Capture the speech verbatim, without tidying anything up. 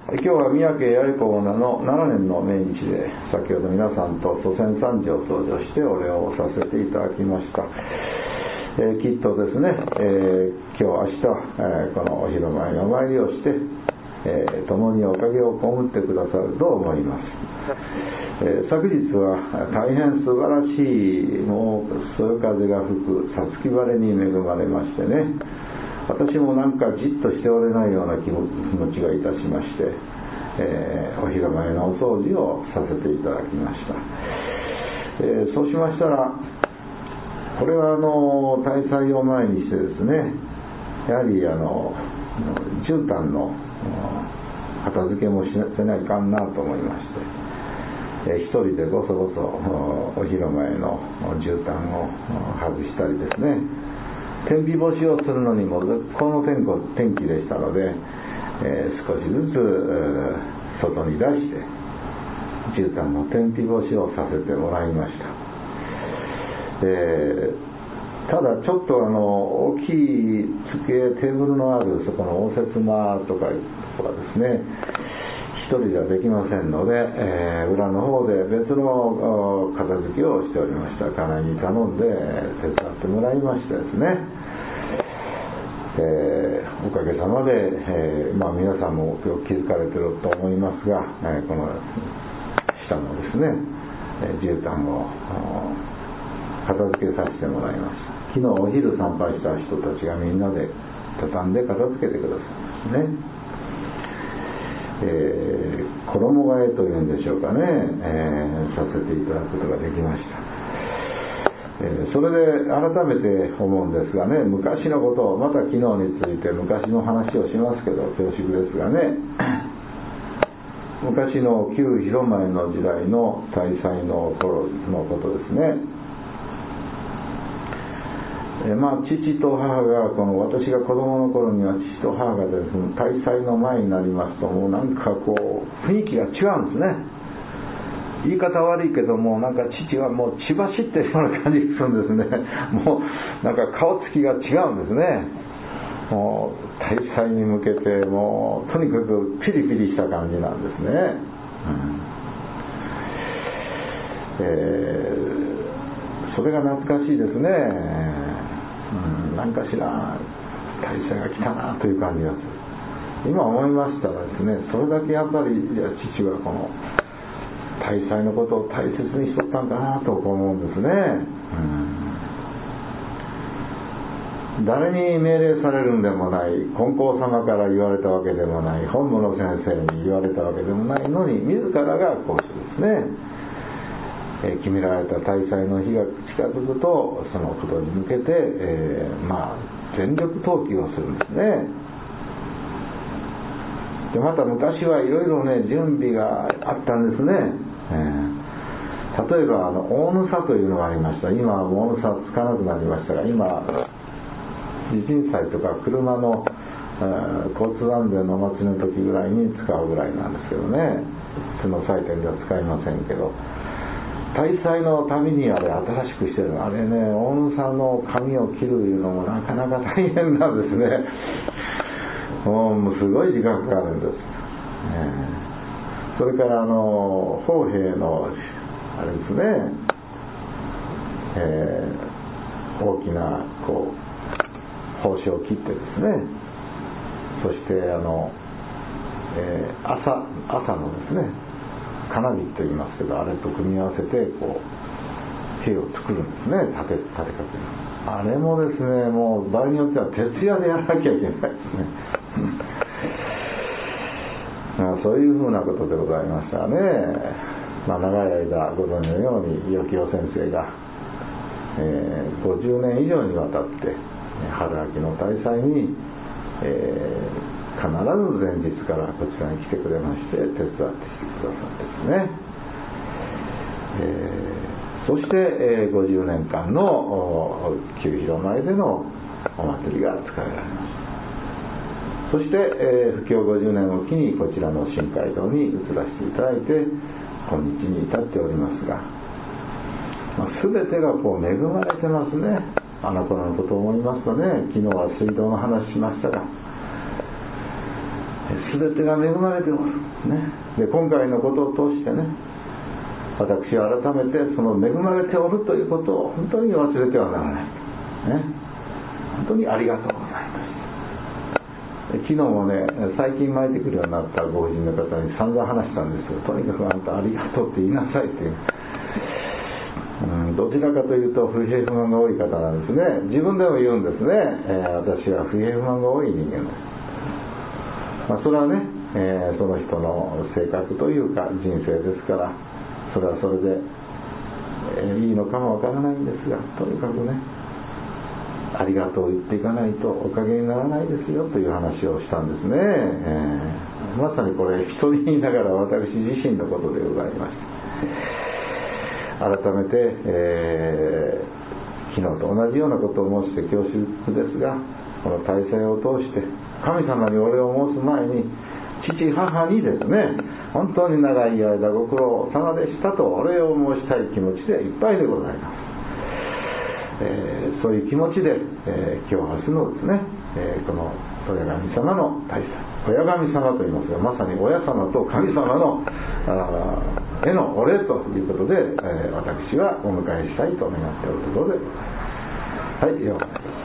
今日は宮家八重子のななねんの命日で、先ほど皆さんと祖先参事を登場してお礼をさせていただきました。えー、きっとですね、えー、今日明日、えー、このお広間へお参りをして、えー、共におかげを被ってくださると思います。えー、昨日は大変素晴らしい、もうそよ風が吹く五月晴れに恵まれましてね、私もなんかじっとしておれないような気持ちがいたしまして、えー、お広間へのお掃除をさせていただきました。えー、そうしましたら、これはあの大祭を前にしてですね、やはりあの絨毯の片付けもしないかんなと思いまして、えー、一人でごそごそお広間への絨毯を外したりですね、天日干しをするのにも絶好の天候天気でしたので、えー、少しずつ、えー、外に出して絨毯の天日干しをさせてもらいました。えー、ただちょっとあの大きい机テーブルのあるそこの応接間とかとかですね、一人ではできませんので、えー、裏の方で別の片付けをしておりました。家内に頼んで手伝ってもらいましてですね、えー、おかげさまで、えーまあ、皆さんもよく気づかれていると思いますが、えー、この下のですね、えー、絨毯を片付けさせてもらいました。昨日お昼参拝した人たちがみんなで畳んで片付けてくださいますね。えー、衣替えというんでしょうかね、えー、させていただくことができました。えー、それで改めて思うんですがね、昔のことをまた昨日について昔の話をしますけど恐縮ですがね、昔の旧広前の時代の大祭の頃のことですね。えまあ、父と母がこの私が子供の頃には父と母がですね、大祭の前になりますともうなんかこう雰囲気が違うんですね。言い方悪いけどもなんか父はもう血走ってるような感じがするんですね。もうなんか顔つきが違うんですね。もう大祭に向けてもうとにかくピリピリした感じなんですね。うんえー、それが懐かしいですね。うん、なんかしら大祭が来たなという感じがする。今思いましたらですね、それだけやっぱり父はこの大祭のことを大切にしとったんだなと思うんですね。うん、誰に命令されるんでもない、金光様から言われたわけでもない、本部の先生に言われたわけでもないのに自らがこうしてですね、えー、決められた大祭の日が近づくとそのことに向けて、えー、まあ全力投球をするんですね。でまた昔はいろいろね準備があったんですね。えー、例えばあの大ぬさというのがありました。今は大ぬさつかなくなりましたが、今地震祭とか車の、えー、交通安全のお祭りの時ぐらいに使うぐらいなんですけどね、普通の祭典では使いませんけど、大祭のためにあれ新しくしてるあれね、大野さんの髪を切るいうのもなかなか大変なんですね。もうすごい時間かかるんです。それからあの砲兵のあれですね、えー、大きなこう砲子を切ってですね、そしてあの、えー、朝朝のですね金火と言いますけど、あれと組み合わせてこう兵を作るんですね。立て立てかける。あれもですね、もう場合によっては徹夜でやらなきゃいけないですね。まあ、そういうふうなことでございましたね。まあ、長い間ご存知のように伊予清先生が、えー、ごじゅうねん以上にわたって春秋の大祭に、えー必ず前日からこちらに来てくれまして手伝ってきてくださってですね、えー、そして、えー、ごじゅうねんかんの旧広前でのお祭りが使えられました。そして、えー、布教ごじゅうねんを機にこちらの新街道に移らせていただいて今日に至っておりますが、まあ、全てがこう恵まれてますね。あの頃のことを思いますとね、昨日は水道の話しましたが、 全てが恵まれておる、ね、で今回のことを通してね、私は改めてその恵まれておるということを本当に忘れてはならない、ね、本当にありがとうございます。昨日もね、最近巻いてくるようになったご婦人の方に散々話したんですよ。とにかくあんたありがとうって言いなさいっていう、うん、どちらかというと不平不満が多い方なんですね。自分でも言うんですね、えー、私は不平不満が多い人間です。まあ、それはね、えー、その人の性格というか人生ですから、それはそれで、えー、いいのかもわからないんですが、とにかくね、ありがとう言っていかないとおかげにならないですよという話をしたんですね、えー、まさにこれ一人言いながら私自身のことでございました。改めて、えー、昨日と同じようなことを申して恐縮ですが、この大祭を通して神様にお礼を申す前に父母にですね、本当に長い間ご苦労様でしたとお礼を申したい気持ちでいっぱいでございます。えー、そういう気持ちで、えー、今日明日のですね、えー、この親神様の大祭、親神様と言いますが、まさに親様と神様のあへのお礼ということで、えー、私はお迎えしたいと願っておるところでございます。はい、ようこそ。